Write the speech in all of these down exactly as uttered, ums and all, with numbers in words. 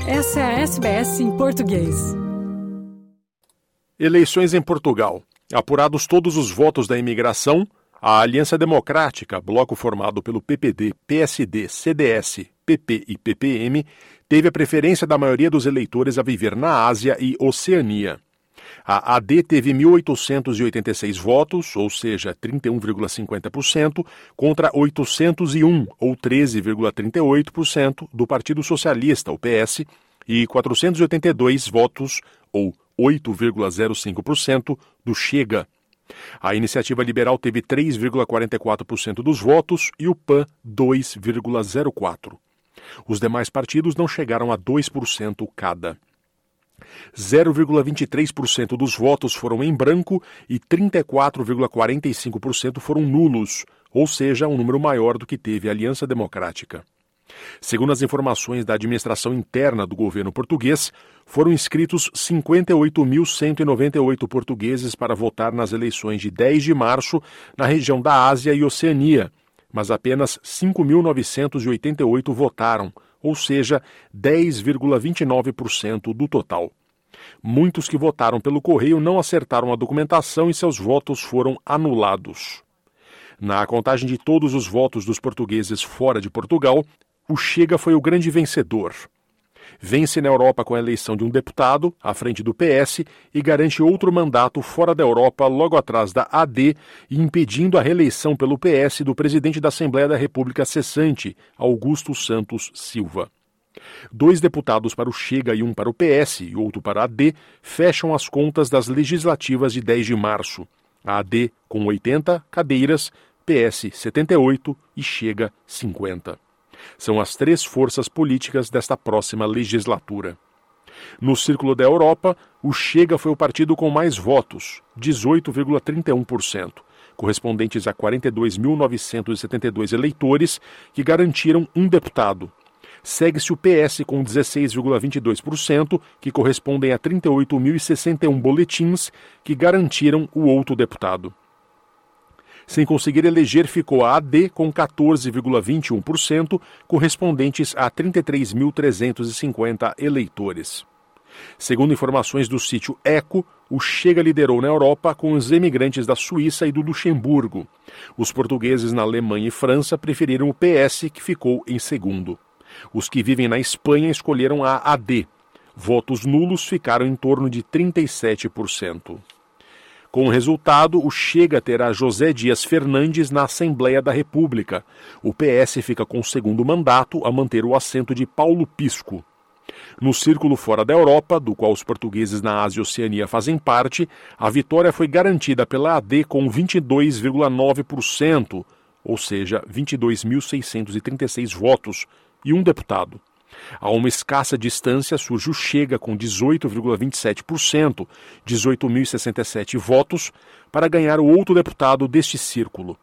Essa é a S B S em português. Eleições em Portugal. Apurados todos os votos da imigração, a Aliança Democrática, bloco formado pelo P P D, P S D, C D S, P P e P P M, teve a preferência da maioria dos eleitores a viver na Ásia e Oceania. A AD teve mil oitocentos e oitenta e seis votos, ou seja, trinta e um vírgula cinquenta por cento, contra oitocentos e um, ou treze vírgula trinta e oito por cento, do Partido Socialista, o P S, e quatrocentos e oitenta e dois votos, ou oito vírgula zero cinco por cento, do Chega. A Iniciativa Liberal teve três vírgula quarenta e quatro por cento dos votos e o P A N dois vírgula zero quatro por cento. Os demais partidos não chegaram a dois por cento cada. zero vírgula vinte e três por cento dos votos foram em branco e trinta e quatro vírgula quarenta e cinco por cento foram nulos, ou seja, um número maior do que teve a Aliança Democrática. Segundo as informações da administração interna do governo português, foram inscritos cinquenta e oito mil cento e noventa e oito portugueses para votar nas eleições de dez de março na região da Ásia e Oceania, mas apenas cinco mil novecentos e oitenta e oito votaram, ou seja, dez vírgula vinte e nove por cento do total. Muitos que votaram pelo correio não acertaram a documentação e seus votos foram anulados. Na contagem de todos os votos dos portugueses fora de Portugal, o Chega foi o grande vencedor. Vence na Europa com a eleição de um deputado, à frente do P S, e garante outro mandato fora da Europa, logo atrás da A D, e impedindo a reeleição pelo P S do presidente da Assembleia da República cessante, Augusto Santos Silva. Dois deputados para o Chega e um para o P S e outro para a AD fecham as contas das legislativas de dez de março. A AD com oitenta cadeiras, P S setenta e oito e Chega cinquenta. São as três forças políticas desta próxima legislatura. No círculo da Europa, o Chega foi o partido com mais votos, dezoito vírgula trinta e um por cento, correspondentes a quarenta e dois mil novecentos e setenta e dois eleitores que garantiram um deputado. Segue-se o P S com dezesseis vírgula vinte e dois por cento, que correspondem a trinta e oito mil e sessenta e um boletins que garantiram o outro deputado. Sem conseguir eleger, ficou a AD com quatorze vírgula vinte e um por cento, correspondentes a trinta e três mil trezentos e cinquenta eleitores. Segundo informações do sítio Eco, o Chega liderou na Europa com os emigrantes da Suíça e do Luxemburgo. Os portugueses na Alemanha e França preferiram o P S, que ficou em segundo. Os que vivem na Espanha escolheram a AD. Votos nulos ficaram em torno de trinta e sete por cento. Com o resultado, o Chega terá José Dias Fernandes na Assembleia da República. O P S fica com o segundo mandato a manter o assento de Paulo Pisco. No círculo fora da Europa, do qual os portugueses na Ásia e Oceania fazem parte, a vitória foi garantida pela A D com vinte e dois vírgula nove por cento, ou seja, vinte e dois mil seiscentos e trinta e seis votos, e um deputado. A uma escassa distância surge o Chega com dezoito vírgula vinte e sete por cento, dezoito mil e sessenta e sete votos, para ganhar o outro deputado deste círculo.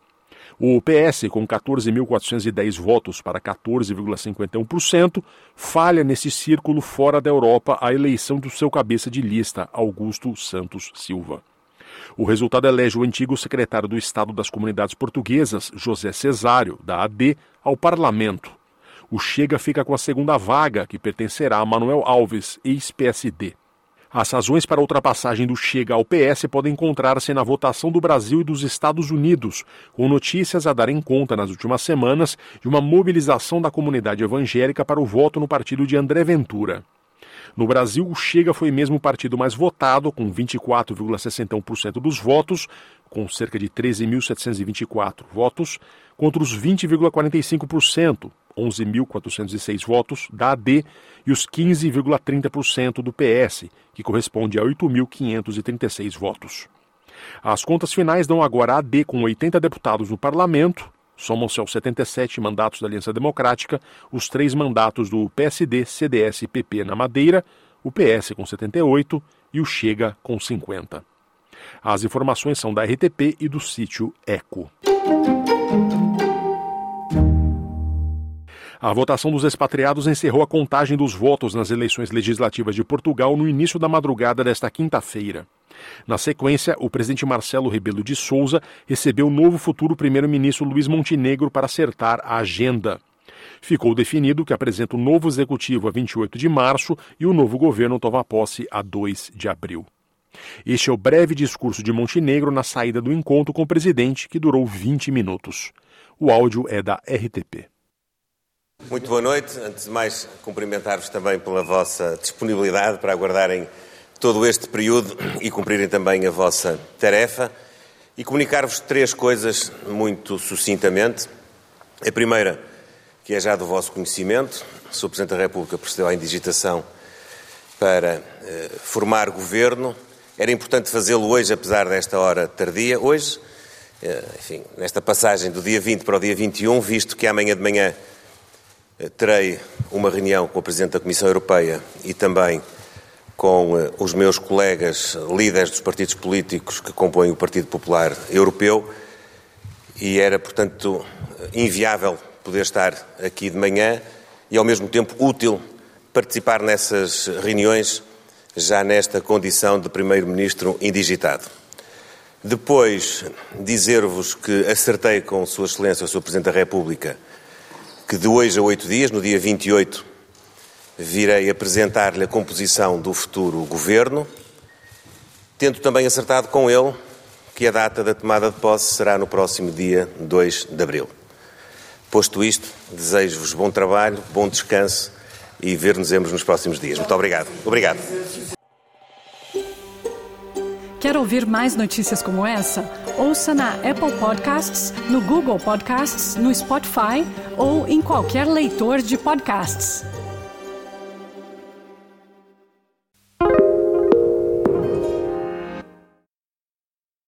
O P S, com quatorze mil quatrocentos e dez votos para quatorze vírgula cinquenta e um por cento, falha nesse círculo fora da Europa a eleição do seu cabeça de lista, Augusto Santos Silva. O resultado elege o antigo secretário do Estado das Comunidades Portuguesas, José Cesário, da A D, ao Parlamento. O Chega fica com a segunda vaga, que pertencerá a Manuel Alves, ex-P S D. As razões para a ultrapassagem do Chega ao P S podem encontrar-se na votação do Brasil e dos Estados Unidos, com notícias a darem conta nas últimas semanas de uma mobilização da comunidade evangélica para o voto no partido de André Ventura. No Brasil, o Chega foi mesmo o partido mais votado, com vinte e quatro vírgula sessenta e um por cento dos votos, com cerca de treze mil setecentos e vinte e quatro votos, contra os vinte vírgula quarenta e cinco por cento, onze mil quatrocentos e seis votos, da A D e os quinze vírgula trinta por cento do P S, que corresponde a oito mil quinhentos e trinta e seis votos. As contas finais dão agora a AD com oitenta deputados no parlamento, somam-se aos setenta e sete mandatos da Aliança Democrática, os três mandatos do P S D, C D S e P P na Madeira, o P S com setenta e oito e o Chega com cinquenta. As informações são da R T P e do sítio Eco. A votação dos expatriados encerrou a contagem dos votos nas eleições legislativas de Portugal no início da madrugada desta quinta-feira. Na sequência, o presidente Marcelo Rebelo de Sousa recebeu o novo futuro primeiro-ministro Luís Montenegro para acertar a agenda. Ficou definido que apresenta o novo executivo a vinte e oito de março e o novo governo toma posse a dois de abril. Este é o breve discurso de Montenegro na saída do encontro com o presidente, que durou vinte minutos. O áudio é da R T P. Muito boa noite. Antes de mais, cumprimentar-vos também pela vossa disponibilidade para aguardarem todo este período e cumprirem também a vossa tarefa. E comunicar-vos três coisas muito sucintamente. A primeira, que é já do vosso conhecimento, o senhor Presidente da República procedeu à indigitação para eh, formar governo. Era importante fazê-lo hoje, apesar desta hora tardia. Hoje, eh, enfim, nesta passagem do dia vinte para o dia vinte e um, visto que amanhã de manhã eh, terei uma reunião com o Presidente da Comissão Europeia e também com uh, os meus colegas líderes dos partidos políticos que compõem o Partido Popular Europeu, e era, portanto, inviável poder estar aqui de manhã e, ao mesmo tempo, útil participar nessas reuniões já nesta condição de Primeiro-Ministro indigitado. Depois, dizer-vos que acertei com Sua Excelência, o senhor Presidente da República, que de hoje a oito dias, no dia vinte e oito, virei apresentar-lhe a composição do futuro governo, tendo também acertado com ele que a data da tomada de posse será no próximo dia dois de abril. Posto isto, desejo-vos bom trabalho, bom descanso e ver-nos-emos nos próximos dias. Muito obrigado. Obrigado. Quer ouvir mais notícias como essa? Ouça na Apple Podcasts, no Google Podcasts, no Spotify ou em qualquer leitor de podcasts.